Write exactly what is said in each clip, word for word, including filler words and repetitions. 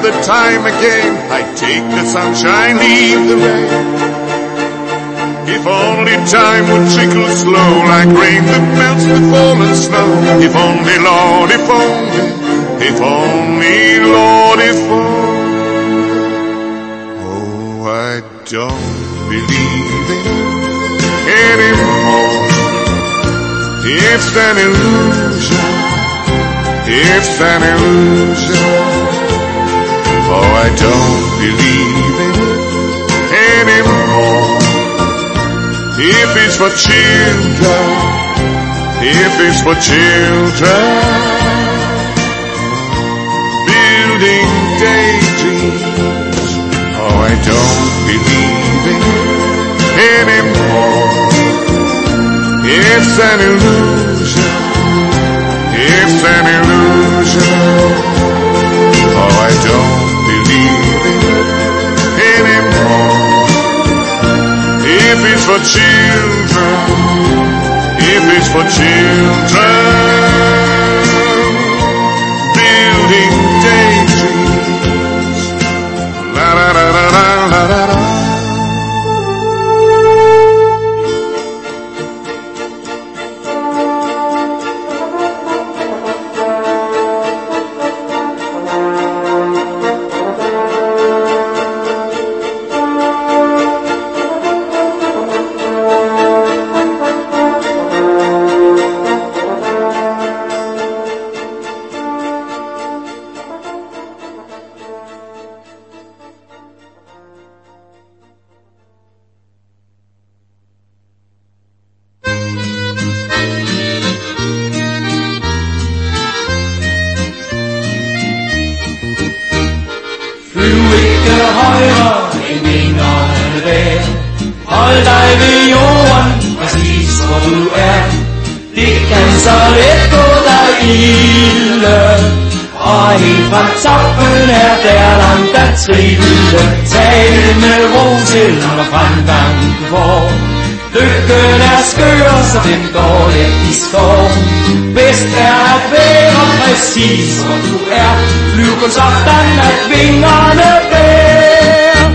the time again. I take the sunshine, leave the rain. If only time would trickle slow, like rain that melts the fallen snow. If only, Lord, if only, if only, Lord, if only. Oh, I don't believe it anymore. It's an illusion. It's an illusion. Oh, I don't believe it anymore. If it's for children, if it's for children, building daydreams. Oh, I don't believe it anymore. It's an illusion. It's an illusion. Oh, I don't believe it anymore. If it's for children, if it's for children, building daydreams. La la la la la la la la. Tale med ro til og fremgang du får. Lykken er skør, så den går let i skov. Bedst er at være præcis hvor du er. Flyv kun sådan at vingerne bærer.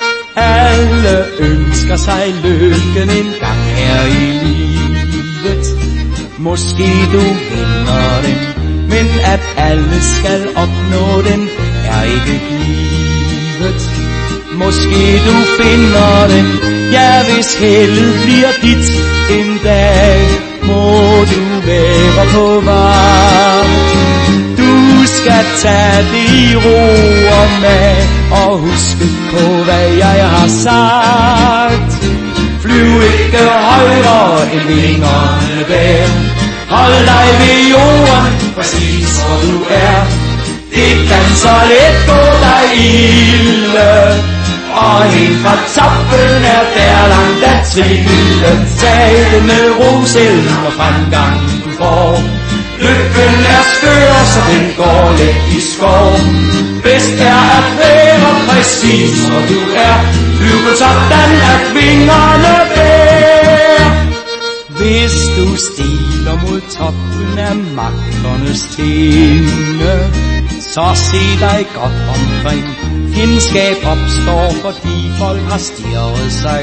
Alle ønsker sig lykken en gang her i livet. Måske du vinder den, men at alle skal opnå den er ikke givet. Måske du finder den, ja hvis heldet bliver dit en dag, må du være på vagt. Du skal tage det i ro og mag, og huske på hvad jeg har sagt. Flyv ikke højere end vingerne bærer. Hold dig ved jorden, præcis hvor du er. Det kan så let gå dig ilde, og helt fra toppen er der langt at trille. Tag det med ro selv og fremgang du får. Lykken er skør, så den går let i skov. Bedst er at være præcis hvor du er. Flyv sådan at vingerne bærer. Hvis du stiger mod toppen af magternes tinde, så se dig godt omkring. Fjendskab opstår, fordi folk har stirret sig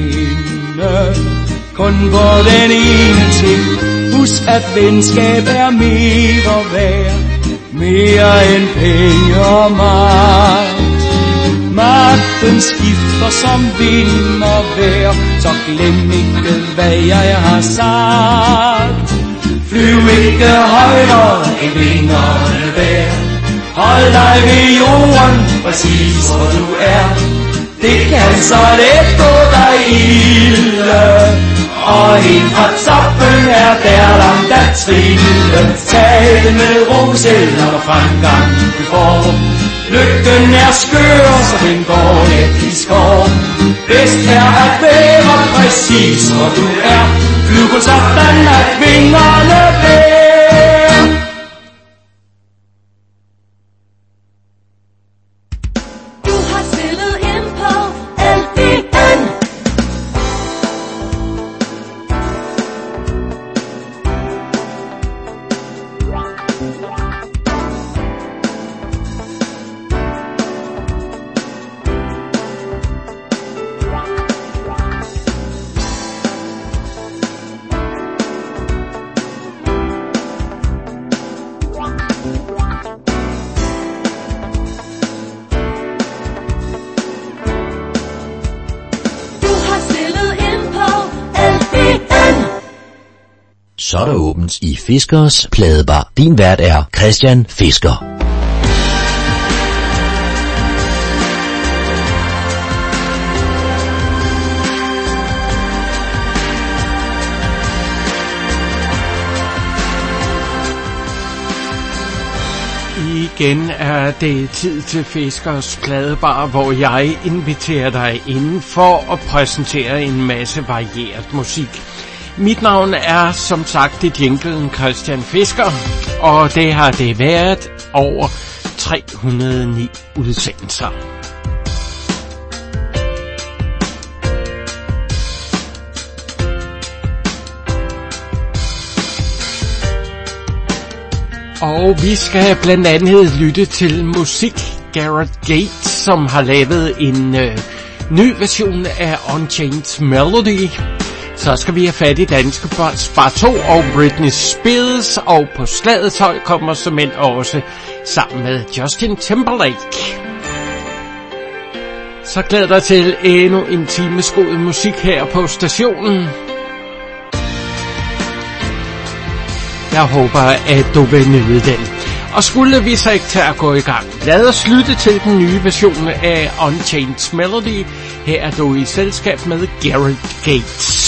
blinde. Kun på den ene ting, husk at venskab er mere værd. Mere end penge og magt. Magten skifter som vind og vejr, så glem ikke hvad jeg har sagt. Flyv ikke højere end vingerne bærer. Hold dig ved jorden, præcis hvor du er. Det kan så let gå dig ilde, og helt fra toppen er der langt at trille. Tag det med ro selv og fremgang du får. Lykken er skør, så den går let i skov. Bedst er at være præcis hvor du er. Flyv kun sådan at vingerne bærer. Så er der åbent i Fiskers Pladebar. Din vært er Christian Fisker. Igen er det tid til Fiskers Pladebar, hvor jeg inviterer dig inden for at præsentere en masse varieret musik. Mit navn er som sagt i jinglen Christian Fisker, og det har det været over tre hundrede og ni udsendelser. Og vi skal blandt andet lytte til musik. Gareth Gates, som har lavet en øh, ny version af Unchained Melody. Så skal vi have fat i danske Spar to og Britney Spears. Og på slagets hold kommer såmænd også sammen med Justin Timberlake. Så glæder dig til endnu en times god musik her på stationen. Jeg håber, at du vil nyde den. Og skulle vi så ikke tage at gå i gang, lad os lytte til den nye version af Unchained Melody. Her er du i selskab med Gareth Gates.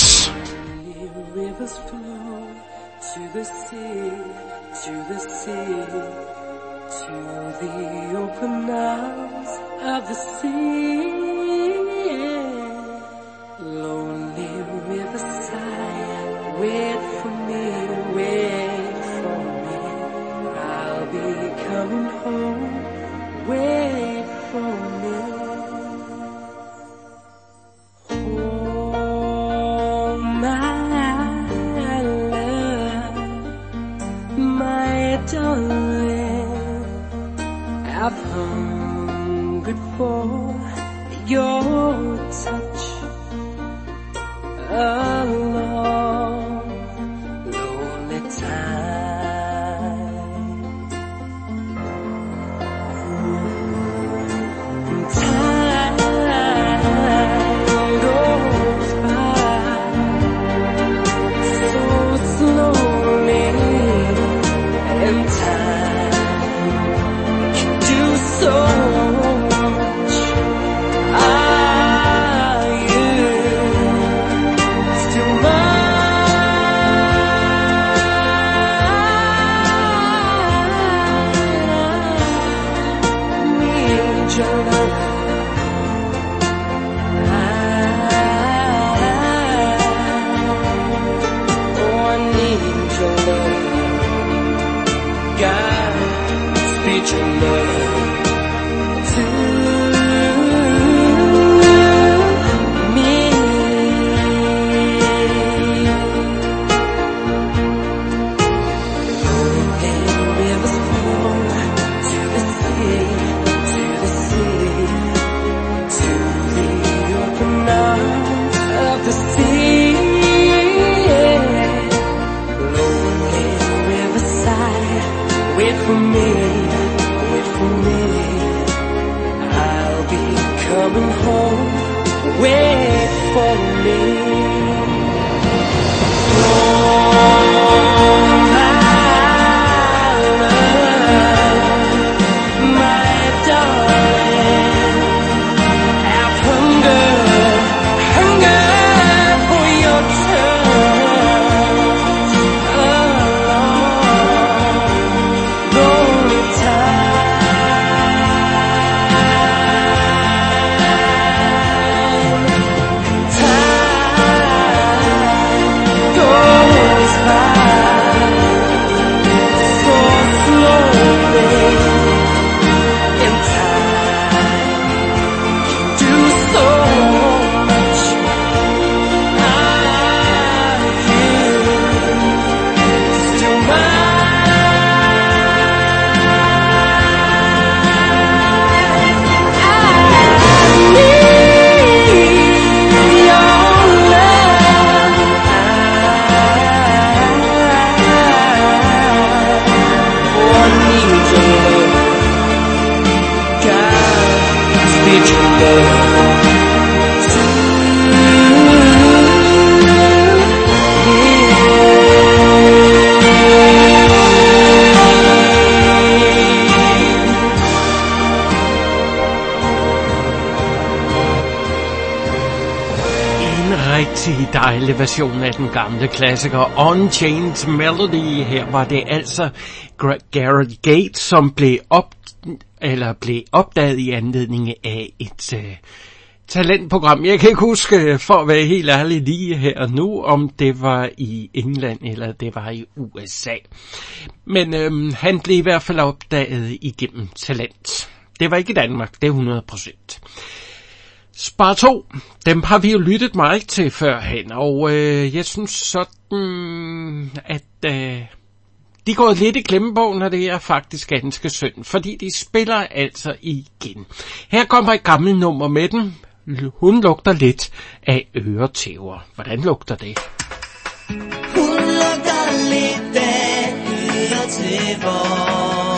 rigtig dejlig version af den gamle klassiker Unchained Melody. Her var det altså Gareth Gates, som blev, op, eller blev opdaget i anledning af et uh, talentprogram. Jeg kan ikke huske, for at være helt ærlig lige her nu, om det var i England eller det var i U S A. Men øhm, han blev i hvert fald opdaget igennem talent. Det var ikke i Danmark, det er hundrede procent. Spar to, dem har vi jo lyttet meget til førhen, og øh, jeg synes sådan, at øh, de går lidt i glemmebogen, og det er faktisk ganske synd, fordi de spiller altså igen. Her kommer et gammelt nummer med den. Hun lugter lidt af øretæver. Hvordan lugter det? Hun lugter lidt af øretæver.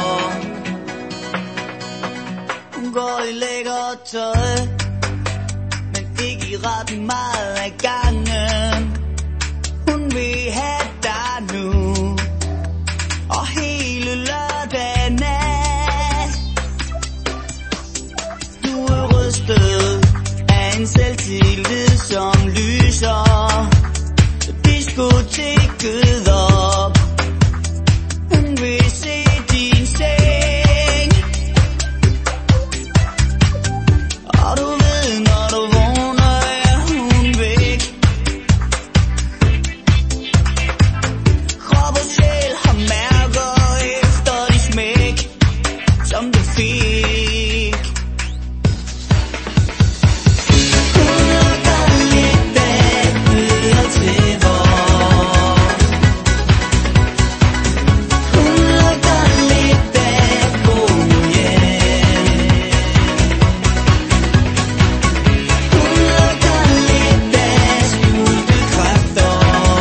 Hun går i lækker tøj, men ikke i ret meget af gangen. Hun vil have dig nu, og hele lørdag nat. Du er rystet af en selvtillid, som lyser diskoteket op. Hun vil se din seng, og du ved, når du vågner, er hun væk. Krop og sjæl har mærker efter de smæk, som du fik. Hun lugter lidt af øretæver. Hun lugter lidt af god hjem. Hun lugter lidt af skjulte kræfter.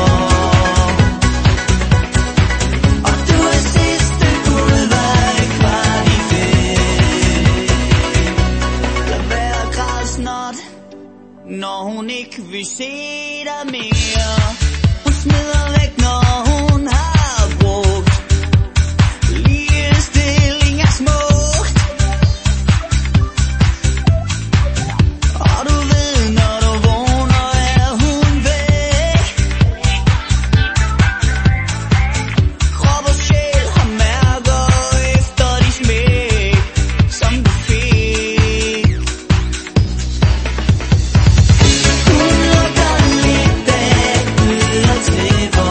Og du er sidste udvej, kvart i fem. Lad være at græde snot, når hun ikke vil se dig mere. Hun smider væk, når hun har brugt. Ligestilling er smukt, og du ved, når du vågner, er hun væk. Krop og sjæl har mærker efter de smæk, som du fik. Hun lugter lidt af øretæver.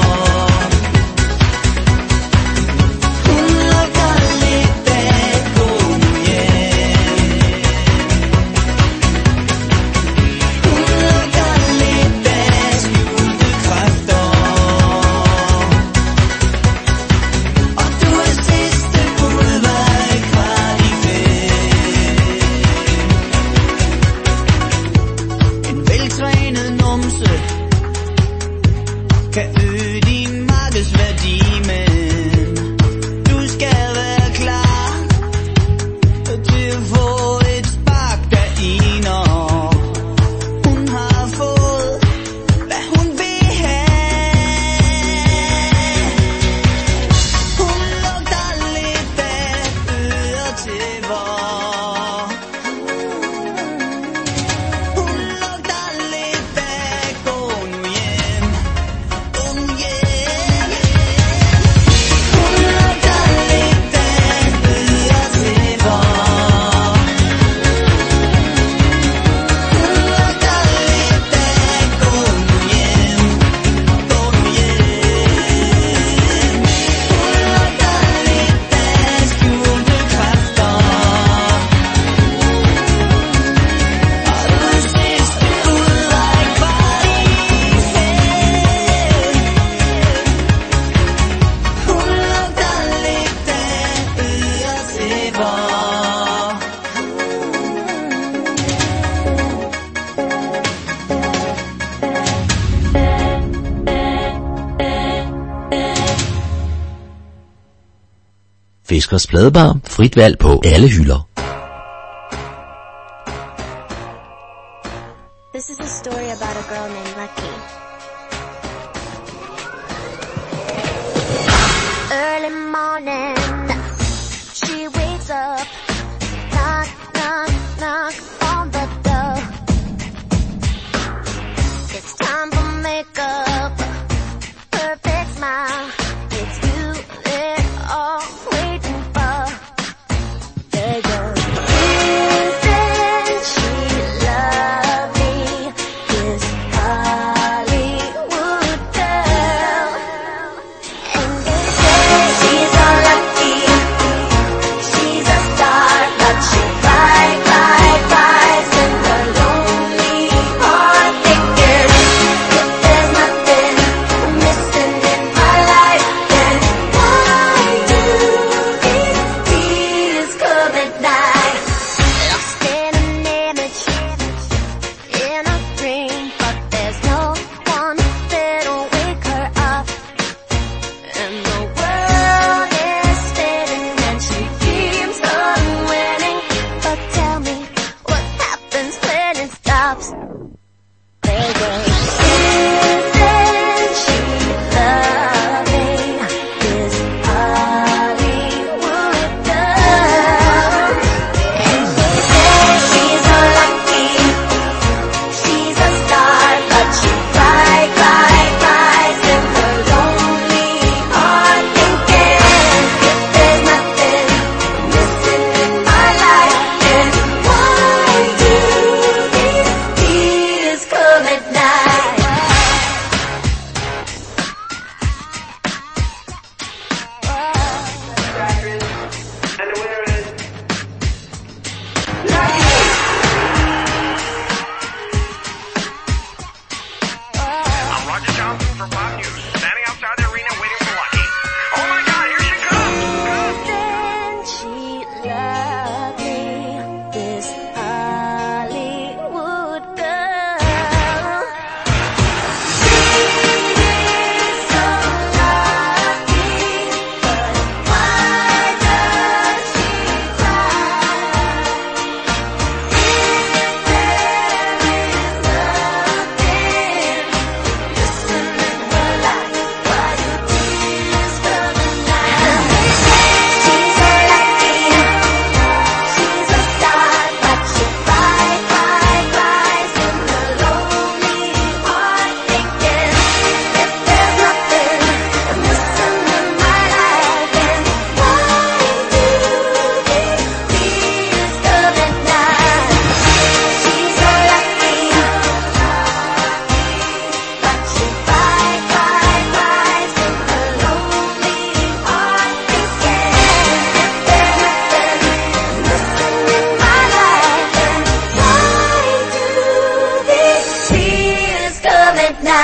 Hun lugter lidt af god hjem. Hun lugter lidt af skjulte kræfter. Og du er sidste udvej, kvart i fem. En veltrænet numse kan øge din markedsværdi, men du skal være klar til at få et spark deri, når hun har fået, hvad hun vil have. Hun lugter lidt af øretæver. Hun lugter lidt af gå nu hjem, gå nu hjem. Hun lugter lidt af øretæver. Hun lugter lidt af gå nu hjem, gå nu hjem. Hun lugter lidt af skjulte kræfter. Og du er sidste udvej, kvart i fem. Hun lugter lidt af øretæver. Fiskers Pladebar. Frit valg på alle hylder. This is a story about a girl named Lucky. Early morning, she wakes up, knock, knock, knock on the door.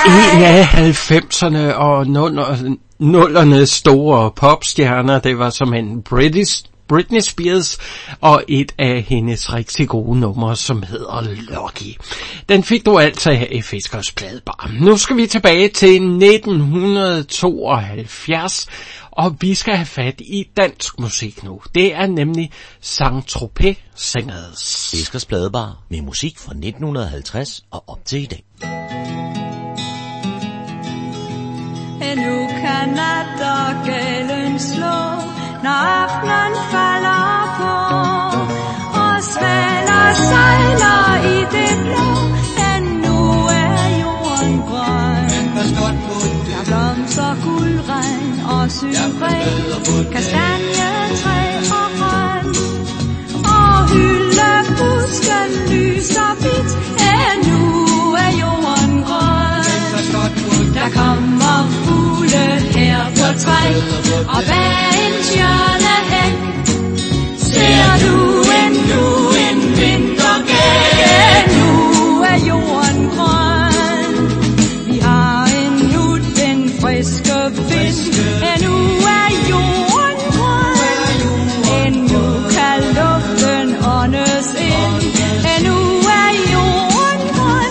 En af halvfemserne og nullernes store popstjerner, det var som en British Britney Spears, og et af hendes rigtig gode numre, som hedder Lucky. Den fik du altså her i Fiskers Pladebar. Nu skal vi tilbage til nitten tooghalvfjerds, og vi skal have fat i dansk musik nu. Det er nemlig Saint-Tropez Singers. Fiskers Pladebar med musik fra nitten halvtreds og op til i dag. Nu kan nattergalen slå, når aftenen falder på, og svaner sejler i det blå, men nu er jorden grøn. Der blomster guldregn og syren, kastanjetræ og røn, og hyldebusken lyser hvidt, ja, nu er jorden grøn. Der kommer fugle her på træ, og bag en stjernehæk ser du endnu en vintergæk. Nu er jorden grøn, vi har endnu den friske vind. Endnu er jorden grøn, endnu kan luften åndes ind. Endnu er jorden grøn,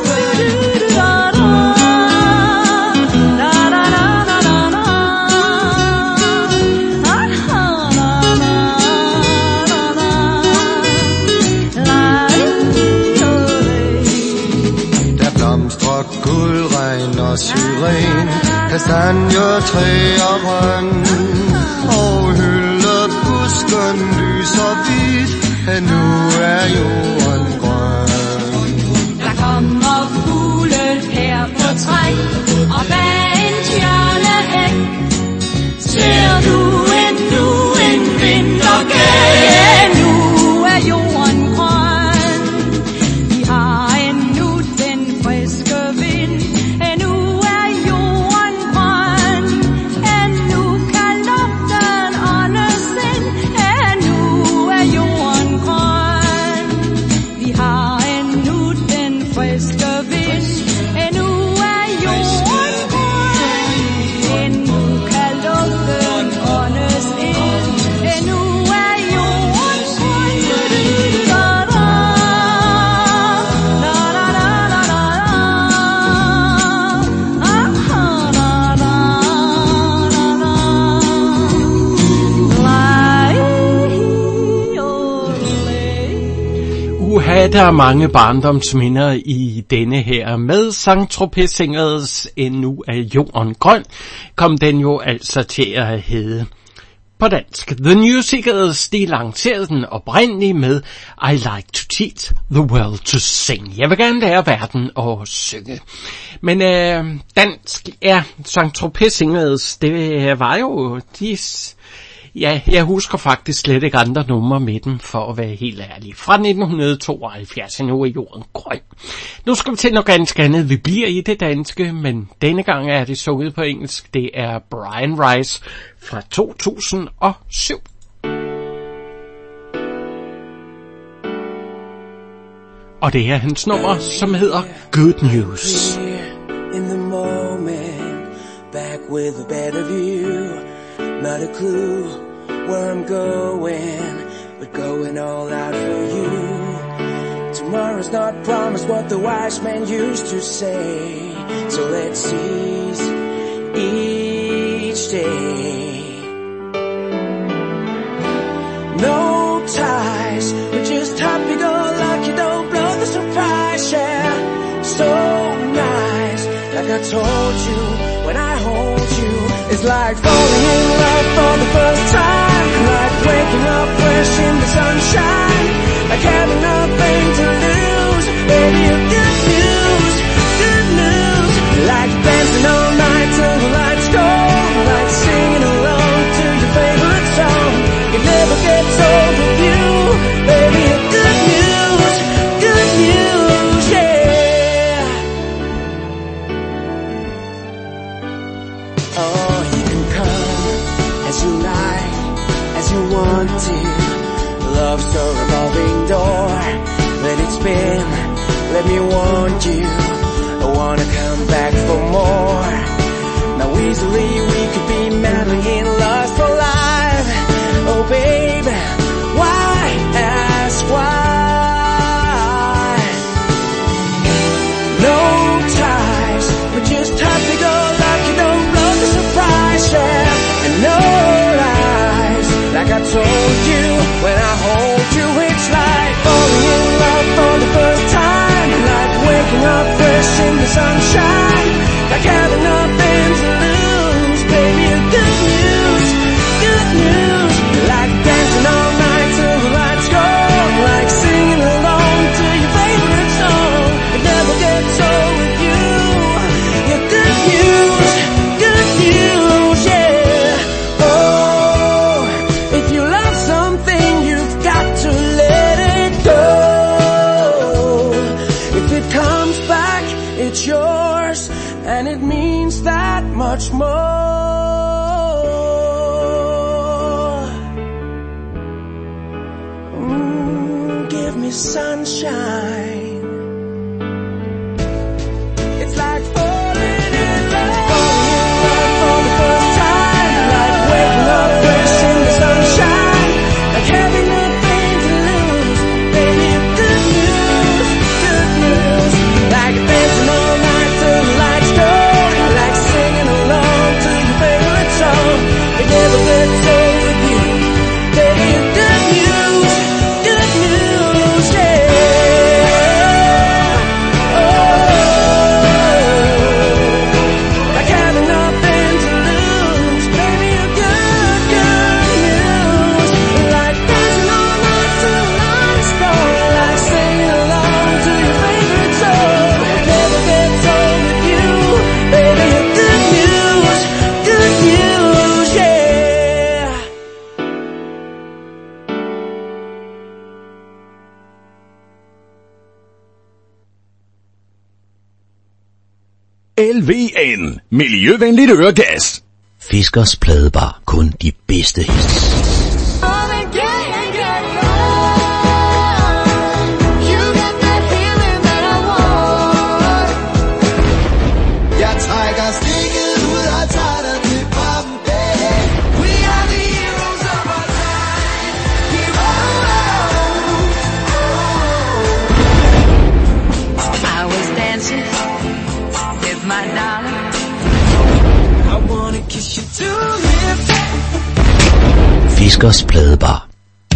guldregn og syren, kastanjetræ og røn, og hyldebusken lyser hvidt, at nu er jorden grøn. Der kommer fugle her på træ, og bag en stjernehæk ser du endnu en vintergæk. Nu er jorden grøn, vi har endnu den friske vind. Endnu er jorden grøn, endnu kan luften åndes ind. Endnu er jorden grøn, vi har endnu den friske vind. Endnu er jorden grøn, endnu kan luften åndes ind. Endnu er jorden grøn. Uha, der er mange barndomsminder i denne her. Med Saint-Tropez Singers Endnu er jorden grøn, kom den jo altså til at hedde på dansk. The New Seekers, de lancerede den oprindeligt med I like to teach the world to sing. Jeg vil gerne lære verden at synge. Men øh, dansk, ja, Saint-Tropez Singers, det var jo de... Ja, jeg husker faktisk slet ikke andre numre med dem, for at være helt ærlig. Fra nitten tooghalvfjerds, nu er jorden grøn. Nu skal vi til noget ganske andet. Vi bliver i det danske, men denne gang er det sunget på engelsk. Det er Brian Rice fra to tusind og syv. Og det er hans nummer, som hedder Good News. In the moment, back with a better view. Not a clue where I'm going, but going all out for you. Tomorrow's not promised what the wise man used to say, so let's seize each day. No ties, we're just happy-go-lucky, don't blow the surprise, yeah. So nice, like I told you when I hold you. It's like falling in love for the first time, like waking up fresh in the sunshine, like having nothing to lose. Baby, you're good news, good news. Like dancing all night till the lights go, like singing along to your favorite song. It never gets old with you. Baby, you're good news, good news, yeah. Oh, you can come as you like, as you want to. Love's a revolving door, let it spin, let me warn you. I wanna come back for more. easily we could be madly in lust for life. Oh baby, why ask why? No ties, we're just happy-go-lucky, don't blow the surprise, yeah. And no lies, like I told you when I hold you, it's like falling in love for the first time, like waking up fresh in the sunshine, like having nothing to lose, baby. Good news, good news, like dancing all night till the lights go, like singing along to your favorite song. It never gets old with you. You're good news, good news, yeah. Oh, if you love something, you've got to let it go. If it comes back, it's yours, and it means that much more. Mm, give me sunshine. It's like falling in love, falling in love for the first time, like waking up fresh in the sunshine, like having nothing to lose, baby. Good news, good news, like dancing all night till the lights go, like singing along to your favorite song. It never gets old with you, baby. Good news, good news, yeah. Oh, like having nothing to lose, baby. Good, good news, like dancing all night till the lights go, like singing along to your favorite song. It never gets old with you, baby. Good news, good news, yeah. L V N. Miljøvenligt øregas. Fiskers Pladebar. Kun de bedste hits. Jeg trækker stikket ud og tager dig til pappen. We are the heroes of our time. I was dancing with my darling. I wanna kiss you two lips. Fiskers Pladebar.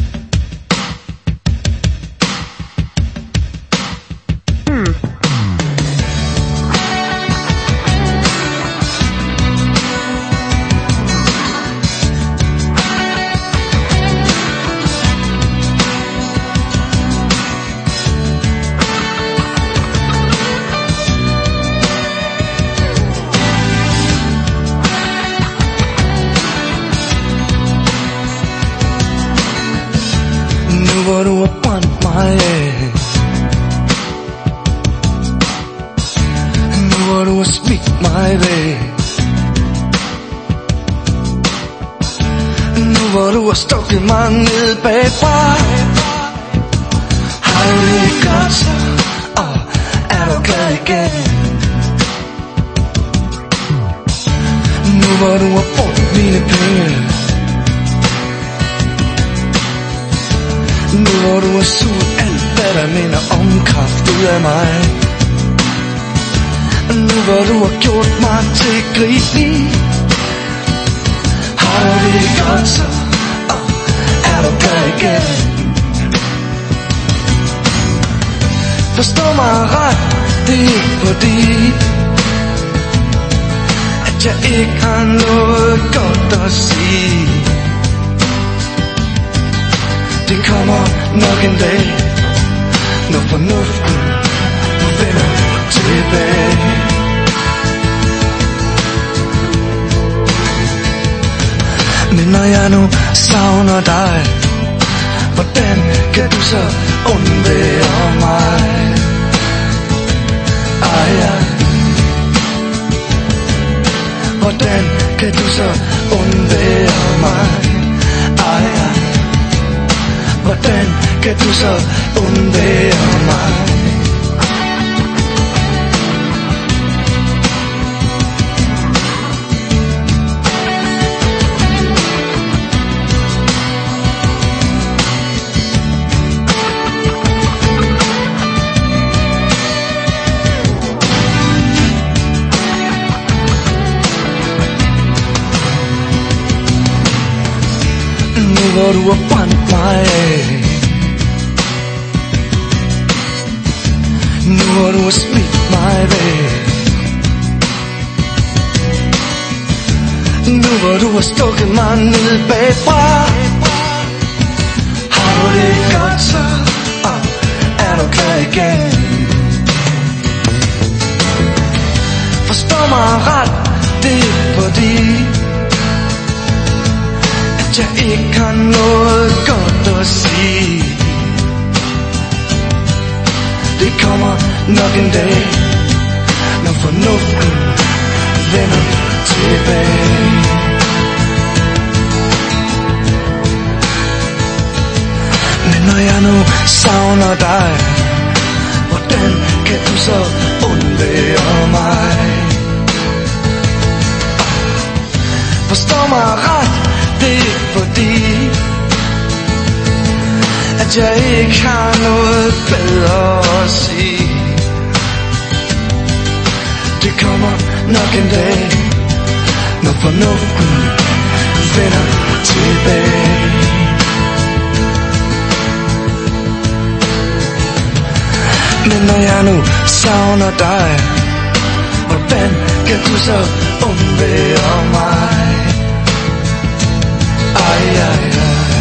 Nu hvor du har brændt mig af, nu hvor du har smidt mig væk, nu hvor du har stukket mig ned bagfra, har du det godt så, og er du glad igen? Nu hvor du har brugt mine penge, nu hvor du har suget alt, hvad der minder om kraft ud af mig, nu hvor du har gjort mig til grin, har du det godt så, og er du glad igen? Forstå mig ret, det er ikke fordi, at jeg ikke har noget godt at sige. Det kommer nok en dag, når fornuften vender tilbage. Men når jeg nu savner dig, hvordan kan du så undvære mig? Ej, ja. Hvordan kan du så undvære mig? Ej, ja. Hvordan kan du så undvære mig? hvor du har brændt mig af. Nu hvor du har smidt mig væk. Nu hvor du har stukket mig ned bagfra. Har du det godt så, og er du klar igen? Forstå mig ret, det er fordi at jeg ikke har noget godt at sige. Det kommer nok en dag, når fornuften vender tilbage. Men når jeg nu savner dig, hvordan kan du så undvære mig? Forstå mig ret, det er fordi at jeg ikke har noget bedre at sige. Det kommer nok en dag, når fornuften vender tilbage. Men når jeg nu savner dig, hvordan kan du så undvære mig? Ej, ej, ej.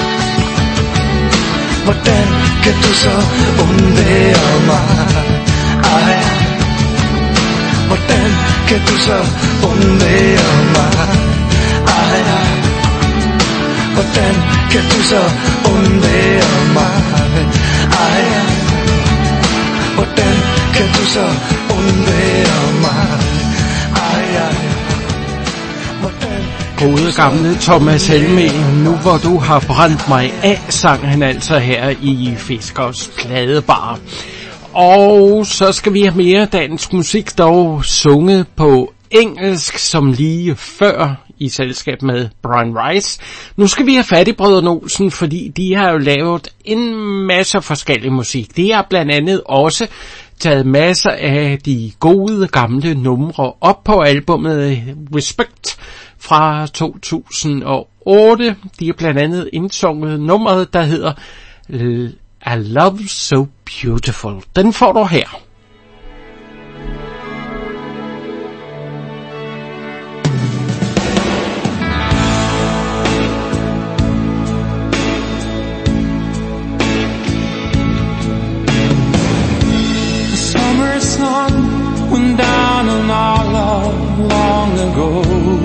Hvordan kan du så undvære mig? Ej, hvordan kan du så undvære mig? Ej, ej. Hvordan kan du så undvære mig? Ej, ej. Hvordan kan du så undvære mig? Ej, ej. Gode gamle Thomas Helmig, nu hvor du har brændt mig af, sang han altså her i Fiskers Pladebar. Og så skal vi have mere dansk musik, dog sunget på engelsk som lige før i selskab med Brian Rice. Nu skal vi have fat i Brødrene Olsen, fordi de har jo lavet en masse forskellig musik. De har blandt andet også taget masser af de gode gamle numre op på albumet Respect fra to tusind og otte. De har blandt andet indsunget nummeret, der hedder A Love So Beautiful. Den får du her. The summer sun went down on our love long ago.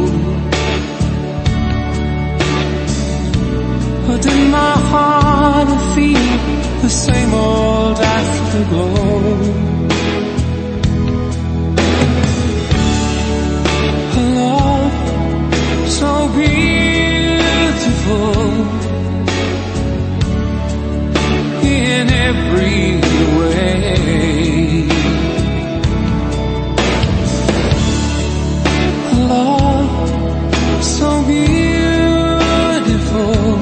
But in my heart I feel the same old afterglow. A love so beautiful in every way. A love so beautiful.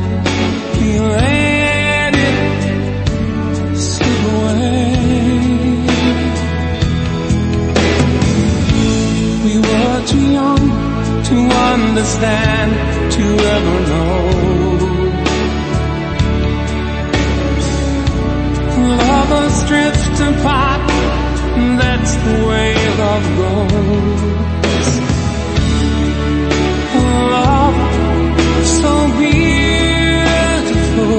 Let it slip away. We were too young to understand, to ever know. Lovers drift apart, that's the way love goes. Love so beautiful.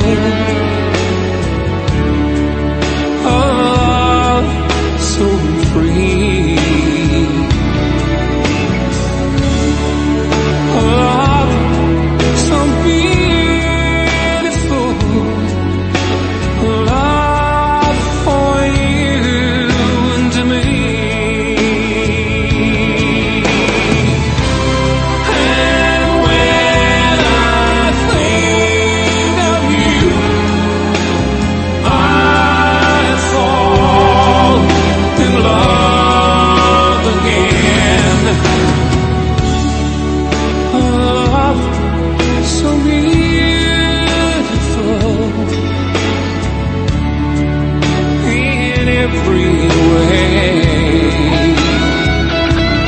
Love so free. Love so beautiful. Love for you and me. And when I think of you, I fall in love again. Love so beautiful in every way.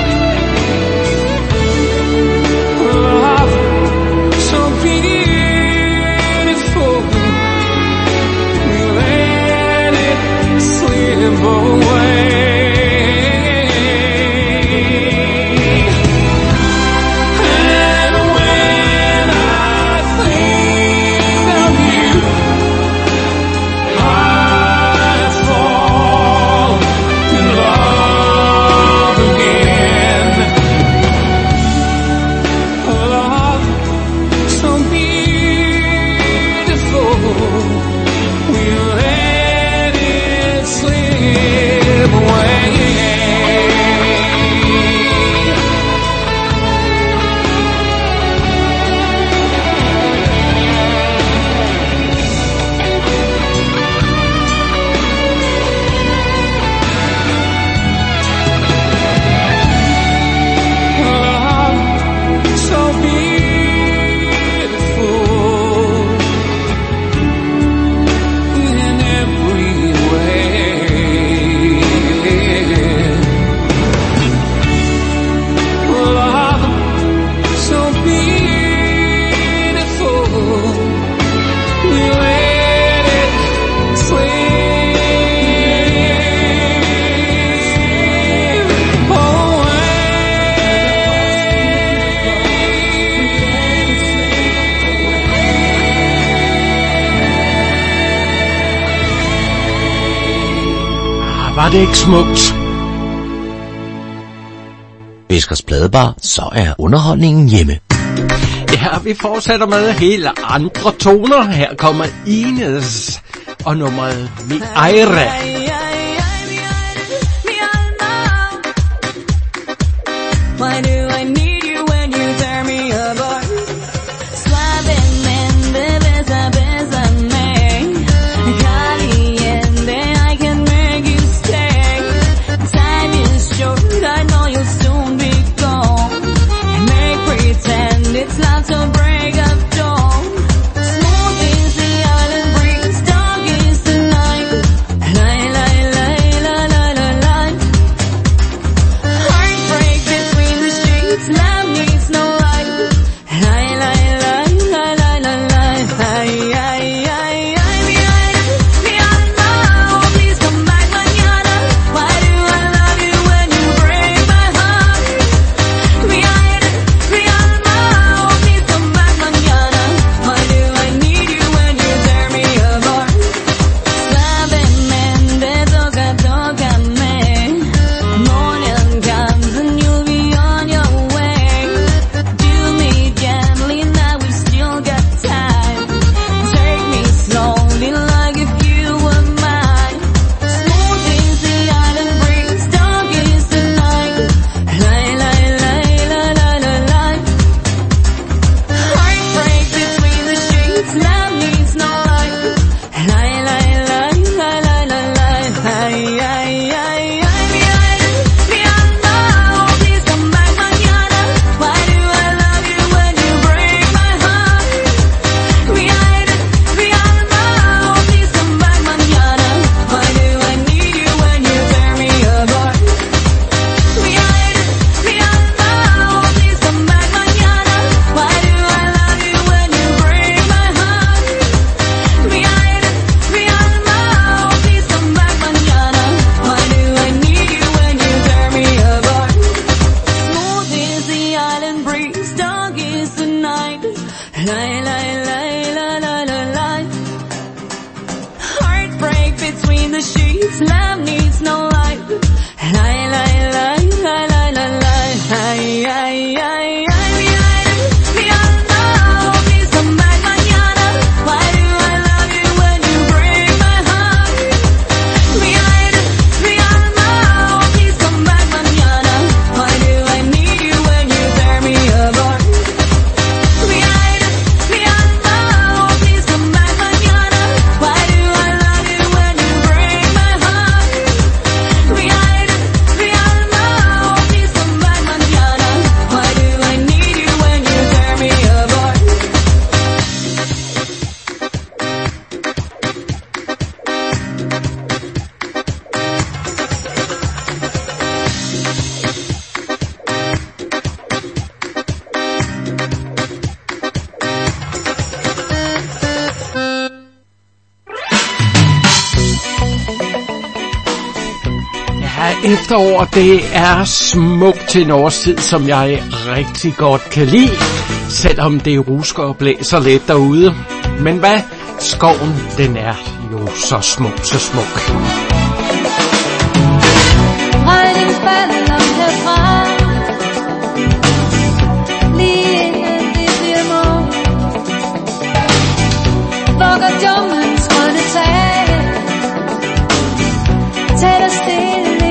Love so beautiful. slip away. Var det ikke smukt? Fiskers Pladebar, så er underholdningen hjemme. Ja, vi fortsætter med helt andre toner. Her kommer Ines og nummeret Mi Aire. Why do I need you when you tear me apart? Suavemente, besa, bésame. Caliente, I can make you stay. Time is short, I know you'll soon be gone. And make pretend it's not so break of dawn. Smooth is the island breeze, dark is the night. Lie, lie, lie, lie, lie, lie, lie. Heartbreak between the sheets, love needs no light. Lie, lie, lie, lie, lie, lie, lie. Ay, ay, ay, ay, mi alma, mi alma, oh please come back mañana. Why do I love you when you break my heart? Mi alma, mi alma, oh please come back mañana. Why do I need you when you tear me apart? Suavemente, toca, tócame. Morning comes and you'll be on your way. Do me gently, now we've still got time. Take me slowly like if you were mine. Smooth is the island breeze, dark is the night. Lie, lie, lie, lie, lie, lie, lie. Heartbreak between the sheets, love needs no light. Lie, lie, lie, lie, lie, lie, lie. Ay, ay, ay, ay, mi alma, mi alma, oh please come back mañana. Why do I love you when you break my heart? Mi alma, mi alma, oh please come back mañana. Why do I need you when you tear me apart? Mi alma, mi alma, oh please come back mañana. Why do I love you when you break my heart? Mi alma, mi alma, oh please come back mañana. Why do I need you when you tear me apart? Smooth is the island breeze, dark is the night. Lie, lie, lie, lie, lie, lie, lie. Heartbreak between the sheets, love needs no light. Lie, lie, lie, lie, lie, lie, lie. Ay, ay, ay, ay, mi alma, mi alma, oh please come back mañana. Why do I love you when you break my heart? Mi alma, mi alma, oh please come back mañana. Why do I need you when you tear me apart? Mi alma, mi alma, oh please come back mañana. Why do I love you when you break my heart? Mi alma, mi alma, oh please come back mañana. Why do I need you when you tear me apart? Ja, efterår, det er smukt til en årstid, som jeg rigtig godt kan lide, selvom det rusker og blæser lidt derude. Men hvad? Skoven, den er jo så smuk, så smuk. Regningen falder langt herfra, lige inden det bliver morgen. Vugger junglens grønne tag, tæller stille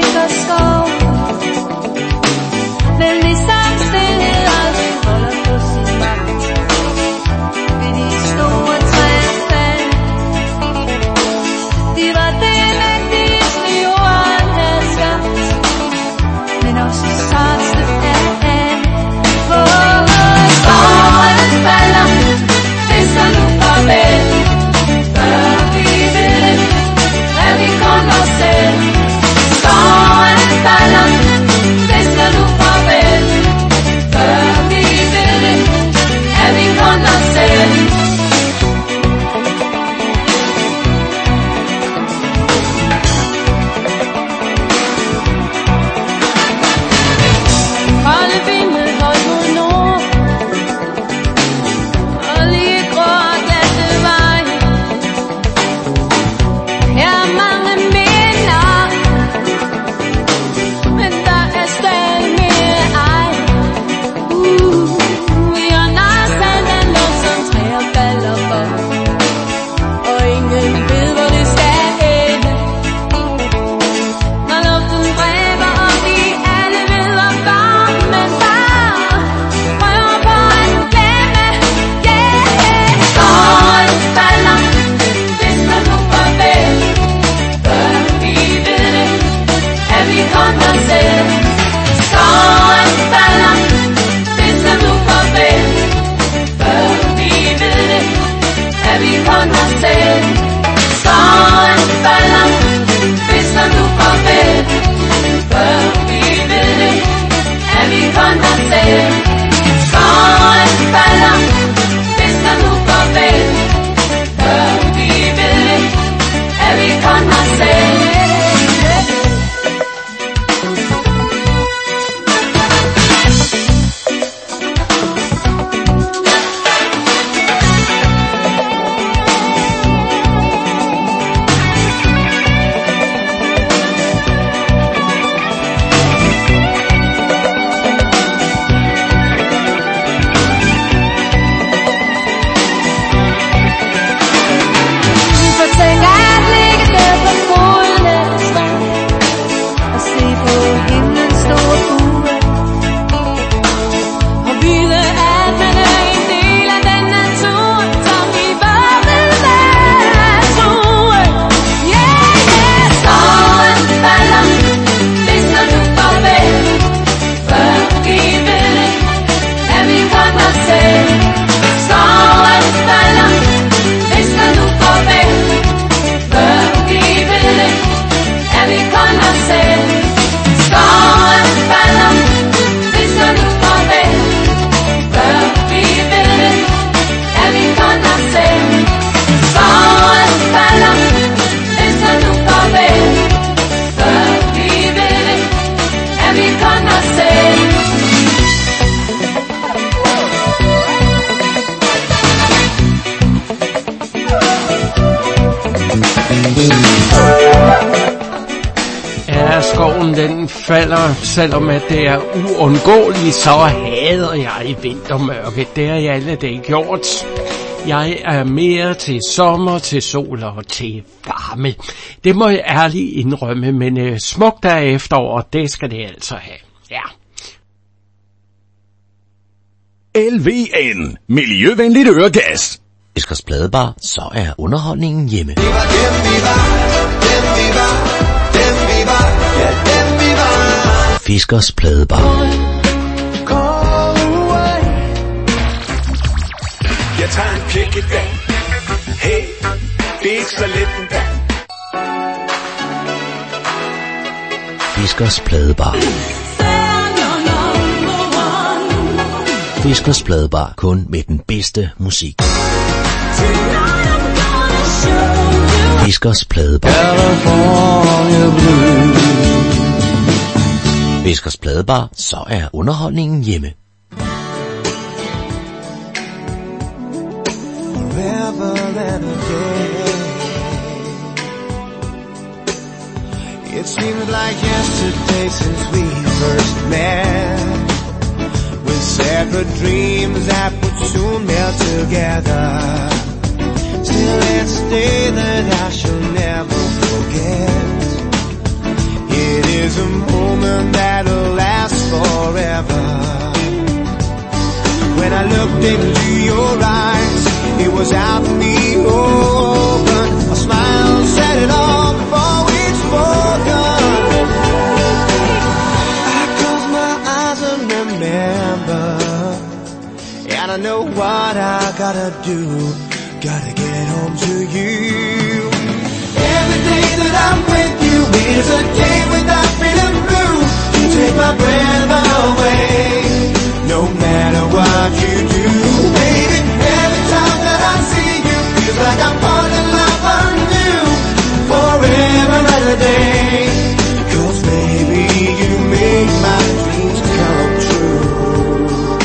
skoven den falder, selvom at det er uundgåeligt, så hader jeg vintermørke. Det har jeg alle dage gjort. Jeg er mere til sommer, til sol og til varme. Det må jeg ærligt indrømme, men øh, smukt der efterår, det skal det altså have. Ja. L V N. Miljøvenligt øregas. Fiskers Pladebar, så er underholdningen hjemme. Det var dem vi var, dem vi var, dem vi var, ja dem vi var. Fiskers Pladebar. Jeg tager en pjek i dag. Hey, det er ikke så let en dag. Fiskers Pladebar. Fiskers Pladebar, kun med den bedste musik. Fiskers Pladebar. Fiskers Pladebar, så er underholdningen hjemme. Forever and a day. It seems like yesterday since we first met. With separate dreams that would soon melt together. Still it's a day that I shall never forget. It is a moment that'll last forever. When I looked into your eyes, it was out in the open. A smile said it all before we'd spoken. I close my eyes and remember, and I know what I gotta do. Gotta get home to you. Every day that I'm with you is a day without feeling blue. You take my breath away, no matter what you do, baby. Every time that I see you, feels like I'm falling in love anew, forever and a day. 'Cause baby, you make my dreams come true.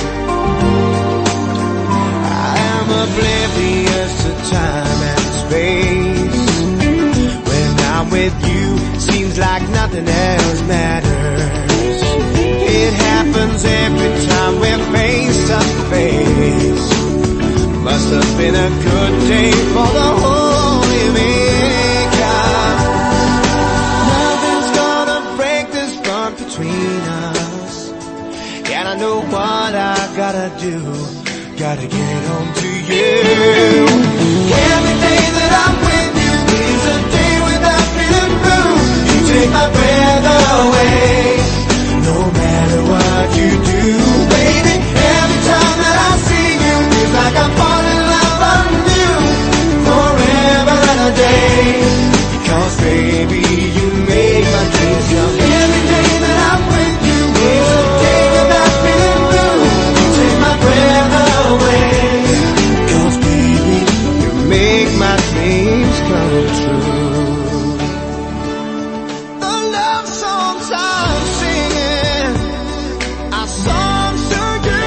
I am oblivious to time and space. When I'm with you, seems like nothing else matters. It happens every time we're face to face. Must have been a good day for the holy maker. Nothing's gonna break this bond between us. And I know what I gotta do. Gotta get home to you. Every day that I'm with you is a day without feeling blue. You take my breath away, no matter what you do, baby. Every time that I see you, it's like I'm falling in love anew, forever and a day. 'Cause baby, you make my dreams come. Every day that I'm with you is a day without feeling blue. You take my breath away, 'cause baby, you make my dreams come true. The love songs I'm singing are songs to you.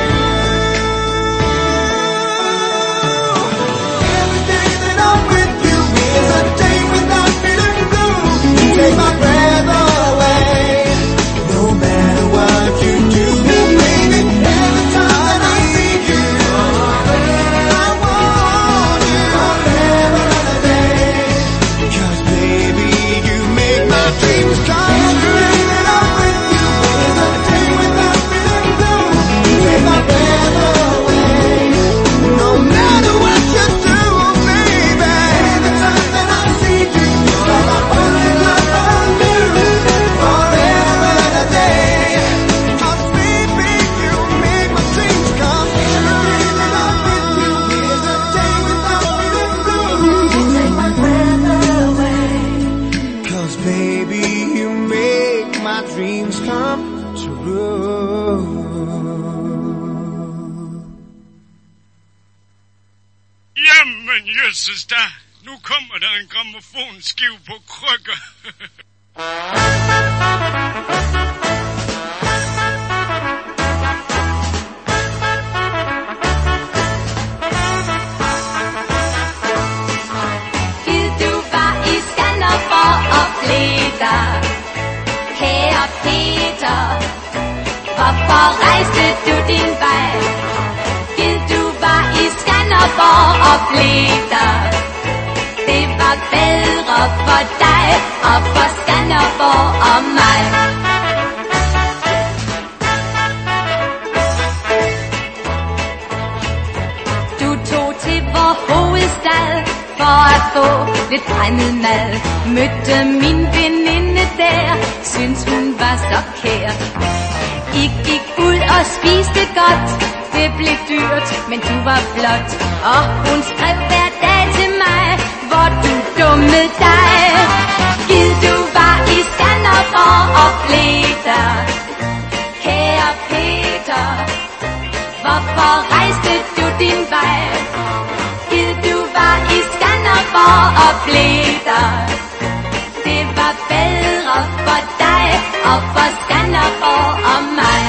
Every day that I'm with you is a day without feeling blue. You take my breath away, no matter what you do, baby. Every time that I see you, I want you forever and a day. 'Cause baby, you make my dreams come true. That I'm with you is a day without feeling blue. You take my breath away, no matter what you do, baby. Every time that I see you, it's like I'm falling in love anew, forever and a day. 'Cause baby, you make my dreams come true. That I'm with you is a day without feeling blue. You take my breath away, 'cause baby, you make my dreams come true. Jamen, jøsses da. Nu kommer der en grammofonskive på krykker. Gid du var i Skanderborg og blev der. Kære din vej. Gid du var i Skanderborg og blev der. Det var bedre for dig og for Skanderborg og mig. Du tog til vor hovedstad for at få lidt fremmed mad. Mødte min veninde der, synes hun var så kær. I gik ud og spiste godt, det blev dyrt, men du var flot. Og hun skrev hver dag til mig, hvor du dummede dig. Gid du var i Skanderborg og blev der. Kære Peter, hvorfor rejste du din vej? Gid du var i Skanderborg og blev der. Det var bedre for dig og for Skanderborg og mig.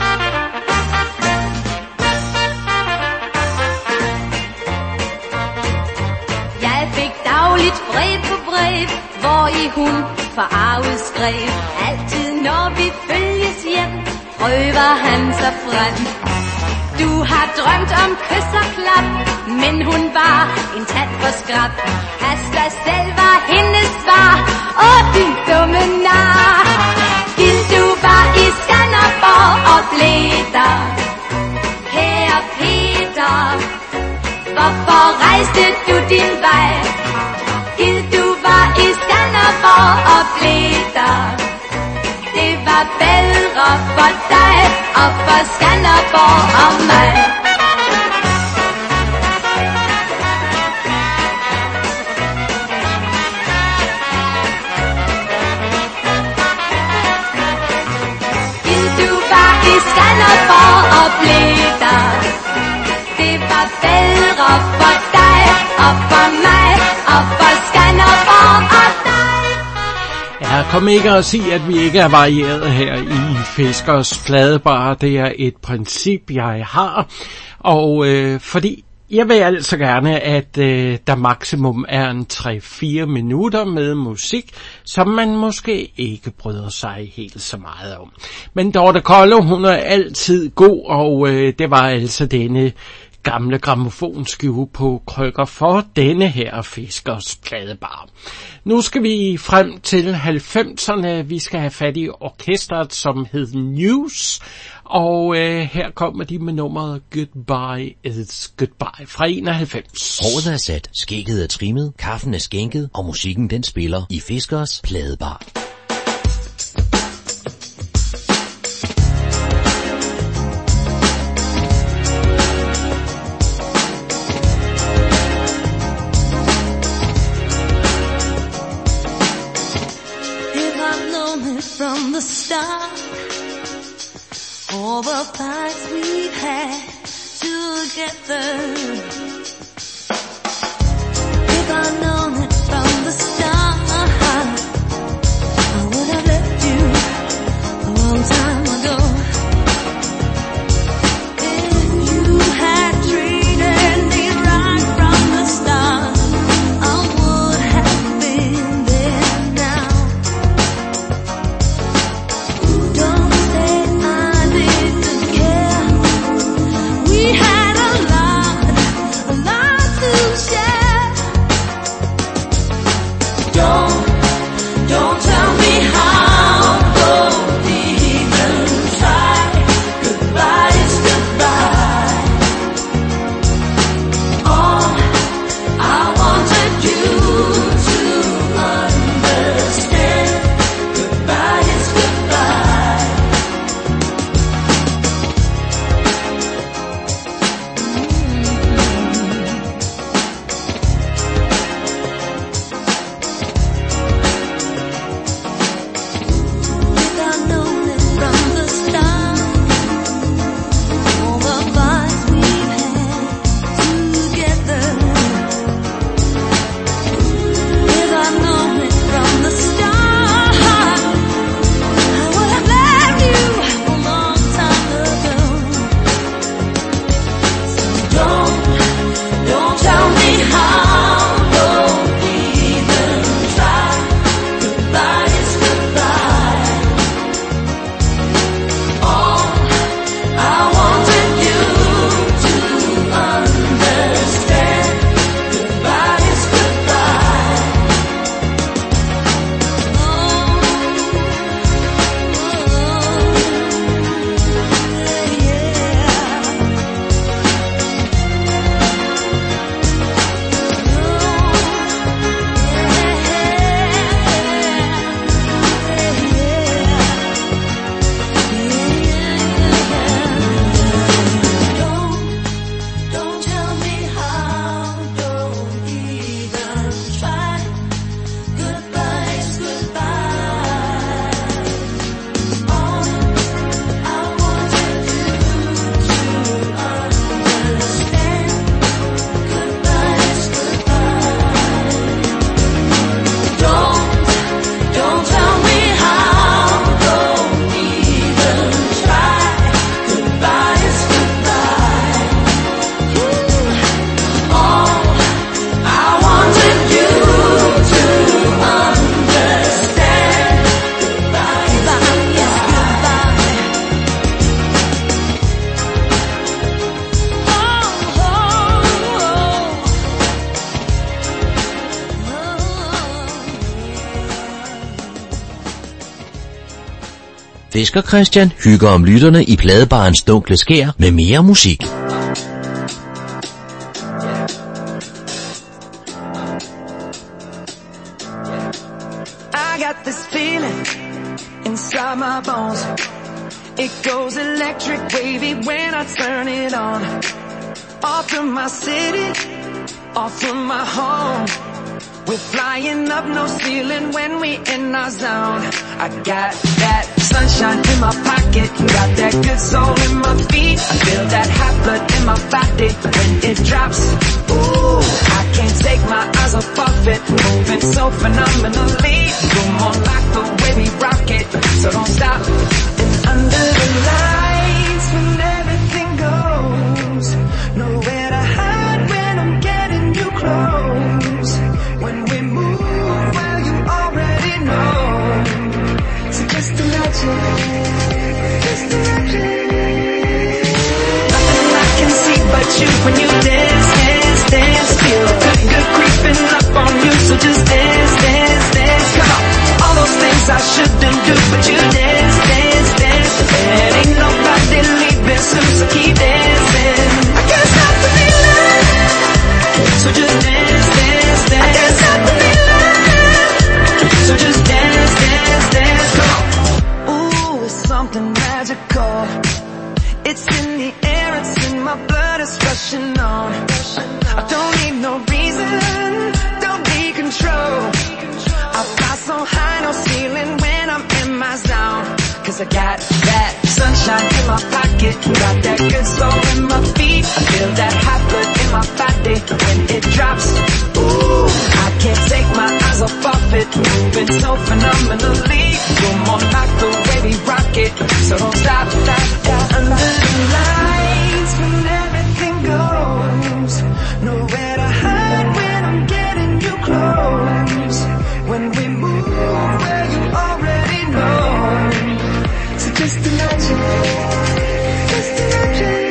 Jeg fik dagligt brev på brev, hvor i hun forarvet skrev. Altid når vi følges hjem, prøver han sig frem. Du har drømt om kys og klap, men hun var en tand for skrab. Pas dig selv var hendes svar, åh din dumme nar. Gid du var i Skanderborg og blev der. Kære Peter, hvorfor rejste du din vej? Gid du var i Skanderborg og blev der. Det var bedre for dig og for Skanderborg og mig. Gid du var i Skanderborg og blev der. Det var bedre for dig og for mig og for Skanderborg og dig. Jeg kom ikke at sige, at vi ikke er varieret her i Fiskers Pladebar. Det er et princip, jeg har. Og øh, fordi jeg vil altså gerne, at øh, der maksimum er en tre fire minutter med musik, som man måske ikke bryder sig helt så meget om. Men Dorte Kollo, hun er altid god, og øh, det var altså denne gamle grammofonskive på krykker for denne her Fiskers Pladebar. Nu skal vi frem til halvfemserne. Vi skal have fat i orkestret, som hed News. Og øh, her kommer de med nummeret Goodbye is Goodbye fra enoghalvfems. Håret er sat, skægget er trimmet, kaffen er skænket, og musikken den spiller i Fiskers Pladebar. From the start, all the fights we've had together. If I'd known it from the start, I would have left you a long time ago. If you had treated me right from the start, I would have been there now. Don't say I didn't care. We had a lot, a lot to share. Fisker Christian hygger om lytterne i pladebarens dunkle skær med mere musik. I got this feeling inside my bones. It goes electric wavy when I turn it on. Off from my city, off from my home. We're flying up, no ceiling when we in our zone. I got that sunshine in my pocket, got that good soul in my feet. I feel that hot blood in my body when it drops. Ooh, I can't take my eyes off of it, moving so phenomenally. You're more like the way we rock it, so don't stop. And under the lights when everything goes, nowhere to hide when I'm getting you close. When we move, well you already know. So just imagine, just imagine. Nothing I can see but you when you dance, dance, dance. Feel good, good creeping up on you. So just dance, dance, dance. Come on, all those things I shouldn't do, but you dance, dance, dance. And ain't nobody leaving soon, so keep dancing. I can't stop the feeling. So just dance, dance, dance. I can't stop the feeling. So just dance, dance, dance. Come on. Ooh, it's something magical. It's in the air, it's in my blood, it's rushing on. I don't need no reason, don't need control. I fly so high, no ceiling when I'm in my zone. Cause I got that sunshine in my pocket, got that good soul in my feet. I feel that hot blood in my body when it drops. Ooh, I can't take my eyes off of it, moving so phenomenally. You're more like the way we rock it, so don't stop, stop, stop. Under the lights when everything goes, nowhere to hide when I'm getting you close. When we move, well you already know. So just imagine, just imagine.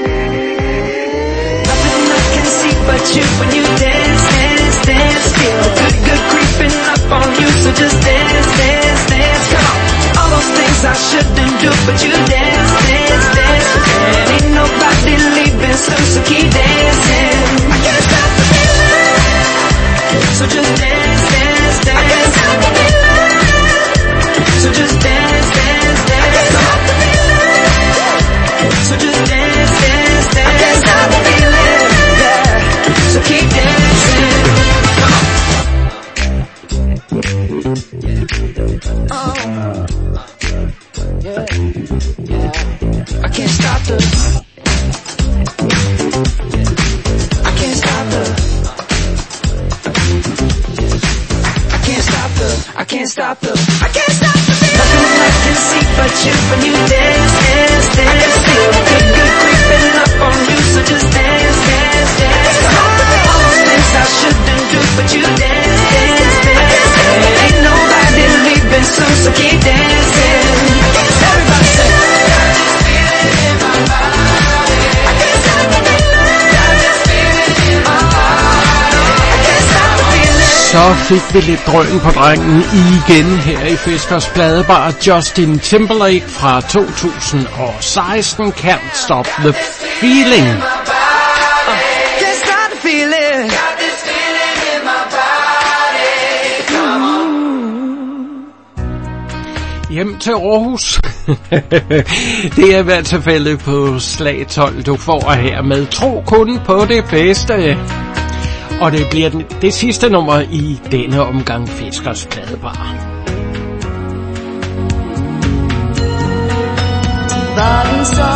Nothing I can see but you when you dance, dance, dance. Feel good, good creeping up on you. So just dance, dance, dance. Come on, all those things I shouldn't do, but you dance, dance, dance. And ain't nobody leaving soon, so keep dancing. I can't stop the feeling. So just dance, dance, dance. I can't stop the feeling. So just dance, dance, dance. I can't stop the feeling. So just dance, dance, dance. I can't stop the feeling. Yeah. So keep dancing. Oh. Yeah. Yeah. I can't stop the. I can't stop the. I can't stop the. I can't stop the. I can't stop the. Nothing I can see but you when you dance, dance, dance. Feel good, good creeping up on you, so just dance, dance, dance. All those things I shouldn't do, but you dance, dance, dance. Ain't nobody leaving soon, so keep dancing. Everybody say, got this feeling in my body. I can't stop the feeling. Got this feeling in my body. I can't stop the feeling. Så fik vi lidt drøn på drengen igen her i Fiskers Pladebar. Justin Timberlake fra to tusind og seksten, Can't Stop the Feeling. Can't stop the feeling. Got this feeling in my body. Come on. Hjem til Aarhus. Det er i hvert tilfælde på slag tolv, du får her med Tro kun på det bedste. Og det bliver den, det sidste nummer i denne omgang Fiskers Pladebar. Var den så